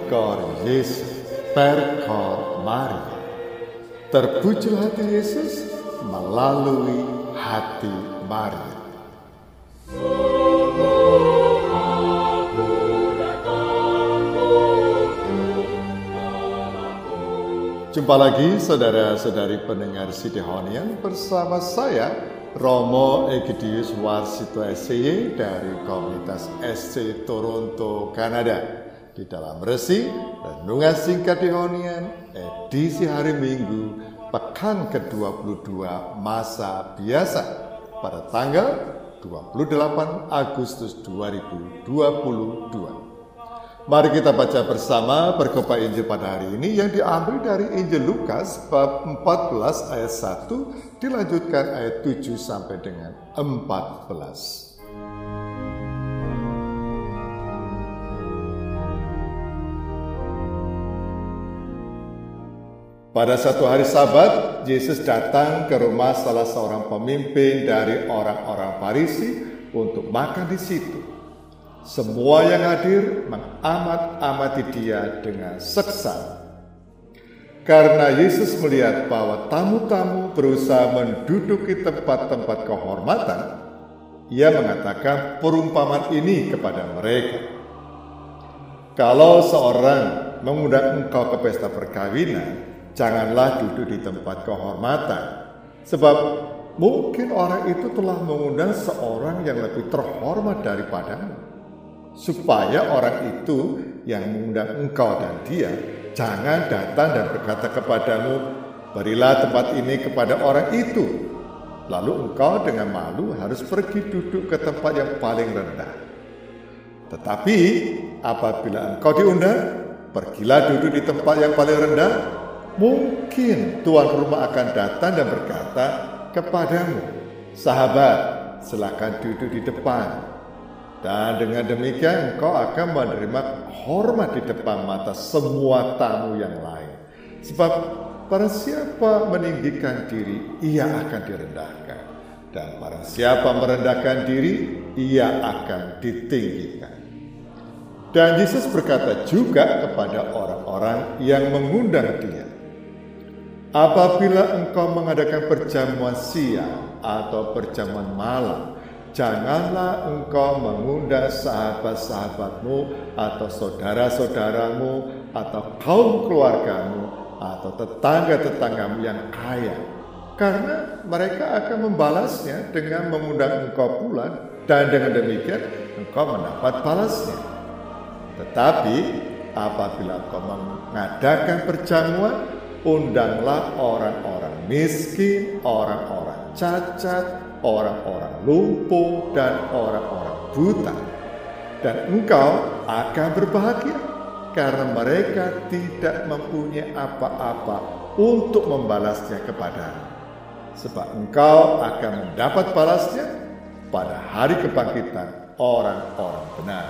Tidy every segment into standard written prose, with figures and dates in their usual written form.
Kor Yesus, perkor Maria. Terpujilah hati Yesus melalui hati Maria. Jumpa lagi saudara-saudari pendengar Sidehonian bersama saya Romo Egidius Warsito SCY dari komunitas SC Toronto, Kanada. Di dalam Resi Renungan Singkat Dehonian edisi hari Minggu pekan ke-22 masa biasa pada tanggal 28 Agustus 2022. Mari kita baca bersama perkopa Injil pada hari ini yang diambil dari Injil Lukas bab 14 ayat 1 dilanjutkan ayat 7 sampai dengan 14. Pada satu hari Sabat, Yesus datang ke rumah salah seorang pemimpin dari orang-orang Farisi untuk makan di situ. Semua yang hadir mengamat-amati dia dengan seksama. Karena Yesus melihat bahwa tamu-tamu berusaha menduduki tempat-tempat kehormatan, ia mengatakan perumpamaan ini kepada mereka. Kalau seorang mengundang engkau ke pesta perkawinan, janganlah duduk di tempat kehormatan, sebab mungkin orang itu telah mengundang seorang yang lebih terhormat daripadamu. Supaya orang itu yang mengundang engkau dan dia jangan datang dan berkata kepadamu, berilah tempat ini kepada orang itu. Lalu engkau dengan malu harus pergi duduk ke tempat yang paling rendah. Tetapi apabila engkau diundang, pergilah duduk di tempat yang paling rendah. Mungkin tuan rumah akan datang dan berkata kepadamu, sahabat, silakan duduk di depan. Dan dengan demikian engkau akan menerima hormat di depan mata semua tamu yang lain. Sebab barang siapa meninggikan diri, ia akan direndahkan. Dan barang siapa merendahkan diri, ia akan ditinggikan. Dan Yesus berkata juga kepada orang-orang yang mengundang dia, apabila engkau mengadakan perjamuan siang atau perjamuan malam, janganlah engkau mengundang sahabat-sahabatmu atau saudara-saudaramu atau kaum keluargamu atau tetangga-tetanggamu yang kaya, karena mereka akan membalasnya dengan mengundang engkau pula, dan dengan demikian engkau mendapat balasnya. Tetapi apabila engkau mengadakan perjamuan, undanglah orang-orang miskin, orang-orang cacat, orang-orang lumpuh, dan orang-orang buta. Dan engkau akan berbahagia, karena mereka tidak mempunyai apa-apa untuk membalasnya kepadamu. Sebab engkau akan mendapat balasnya pada hari kebangkitan orang-orang benar.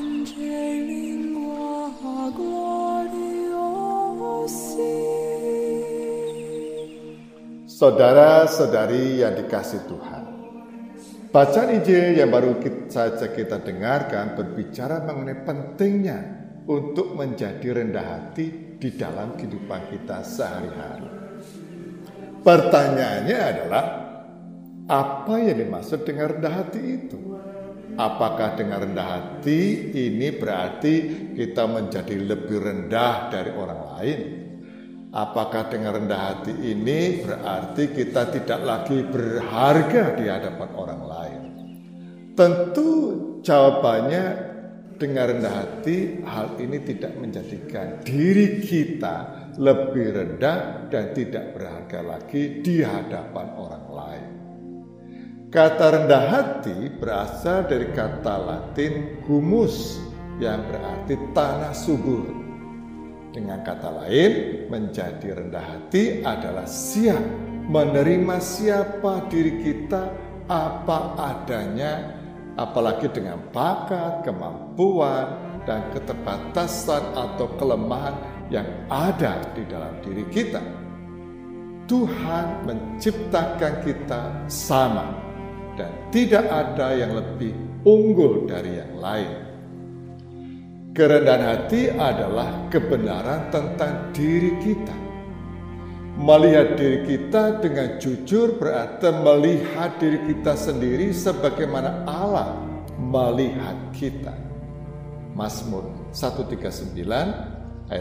Saudara-saudari yang dikasihi Tuhan, bacaan Injil yang baru saja kita dengarkan berbicara mengenai pentingnya untuk menjadi rendah hati di dalam kehidupan kita sehari-hari. Pertanyaannya adalah, apa yang dimaksud dengan rendah hati itu? Apakah dengan rendah hati ini berarti kita menjadi lebih rendah dari orang lain? Apakah dengan rendah hati ini berarti kita tidak lagi berharga di hadapan orang lain? Tentu jawabannya, dengan rendah hati hal ini tidak menjadikan diri kita lebih rendah dan tidak berharga lagi di hadapan orang lain. Kata rendah hati berasal dari kata Latin humus yang berarti tanah subur. Dengan kata lain, menjadi rendah hati adalah siap menerima siapa diri kita apa adanya, apalagi dengan bakat, kemampuan, dan keterbatasan atau kelemahan yang ada di dalam diri kita. Tuhan menciptakan kita sama dan tidak ada yang lebih unggul dari yang lain. Kerendahan hati adalah kebenaran tentang diri kita. Melihat diri kita dengan jujur berarti melihat diri kita sendiri sebagaimana Allah melihat kita. Mazmur 139 ayat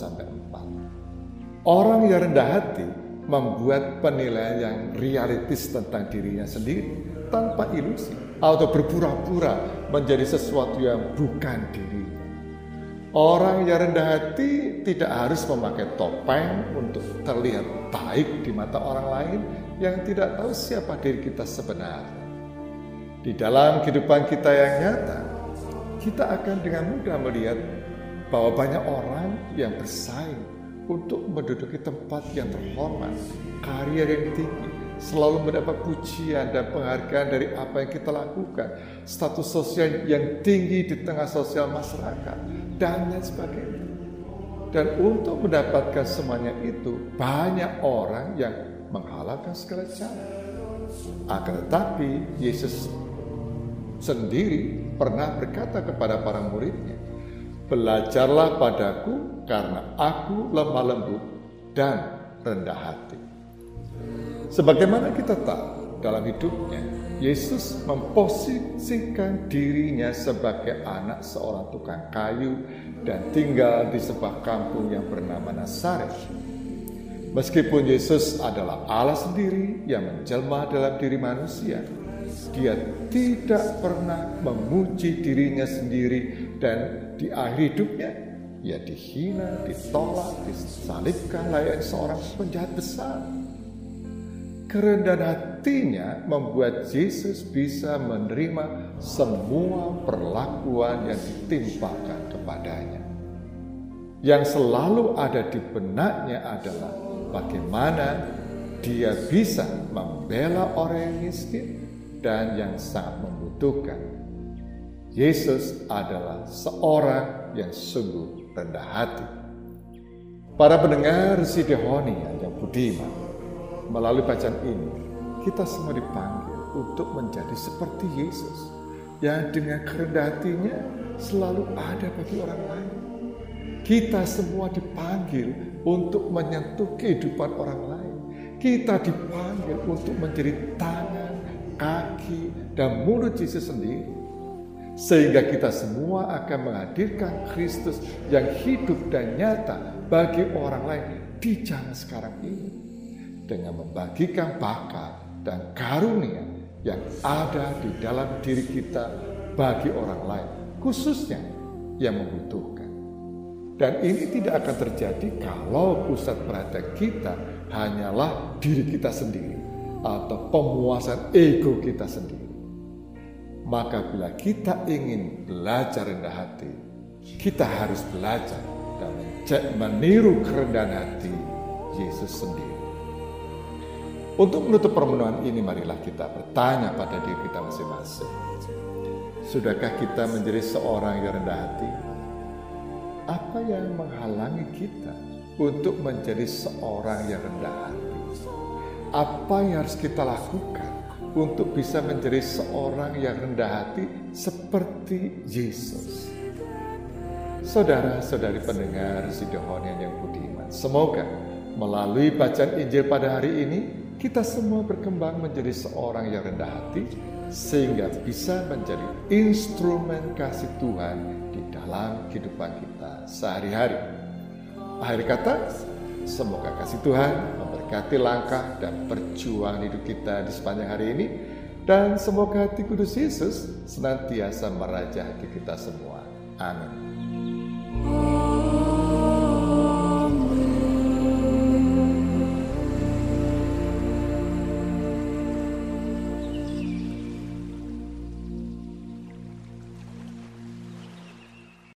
1-4. Orang yang rendah hati membuat penilaian yang realistis tentang dirinya sendiri tanpa ilusi atau berpura-pura menjadi sesuatu yang bukan dirinya. Orang yang rendah hati tidak harus memakai topeng untuk terlihat baik di mata orang lain yang tidak tahu siapa diri kita sebenarnya. Di dalam kehidupan kita yang nyata, kita akan dengan mudah melihat bahwa banyak orang yang bersaing untuk menduduki tempat yang terhormat, karir yang tinggi, selalu mendapat pujian dan penghargaan dari apa yang kita lakukan, status sosial yang tinggi di tengah sosial masyarakat, dan lain sebagainya. Dan untuk mendapatkan semuanya itu, banyak orang yang menghalalkan segala cara. Akan tetapi, Yesus sendiri pernah berkata kepada para muridnya, "Belajarlah padaku karena aku lemah lembut dan rendah hati." Sebagaimana kita tahu dalam hidupnya, Yesus memposisikan dirinya sebagai anak seorang tukang kayu dan tinggal di sebuah kampung yang bernama Nazaret. Meskipun Yesus adalah Allah sendiri yang menjelma dalam diri manusia, Dia tidak pernah memuji dirinya sendiri, dan di akhir hidupnya Ia dihina, ditolak, disalibkan layaknya seorang penjahat besar. Kerendahan hatinya membuat Yesus bisa menerima semua perlakuan yang ditimpakan kepadanya. Yang selalu ada di benaknya adalah bagaimana dia bisa membela orang yang miskin dan yang sangat membutuhkan. Yesus adalah seorang yang sungguh rendah hati. Para pendengar Sidehonia yang budiman, melalui bacaan ini, kita semua dipanggil untuk menjadi seperti Yesus, yang dengan kerendahan hatinya selalu ada bagi orang lain. Kita semua dipanggil untuk menyentuh kehidupan orang lain. Kita dipanggil untuk menjadi tangan, kaki, dan mulut Yesus sendiri. Sehingga kita semua akan menghadirkan Kristus yang hidup dan nyata bagi orang lain di zaman sekarang ini, dengan membagikan bakat dan karunia yang ada di dalam diri kita bagi orang lain, khususnya yang membutuhkan. Dan ini tidak akan terjadi kalau pusat perhatian kita hanyalah diri kita sendiri atau pemuasan ego kita sendiri. Maka bila kita ingin belajar rendah hati, kita harus belajar dan meniru kerendahan hati Yesus sendiri. Untuk menutup permenungan ini, marilah kita bertanya pada diri kita masing-masing. Sudahkah kita menjadi seorang yang rendah hati? Apa yang menghalangi kita untuk menjadi seorang yang rendah hati? Apa yang harus kita lakukan untuk bisa menjadi seorang yang rendah hati seperti Yesus? Saudara-saudari pendengar Sidehonia yang budiman, semoga melalui bacaan Injil pada hari ini, kita semua berkembang menjadi seorang yang rendah hati, sehingga bisa menjadi instrumen kasih Tuhan di dalam kehidupan kita sehari-hari. Akhir kata, semoga kasih Tuhan memberkati langkah dan perjuangan hidup kita di sepanjang hari ini, dan semoga hati kudus Yesus senantiasa merajai hati kita semua. Amin.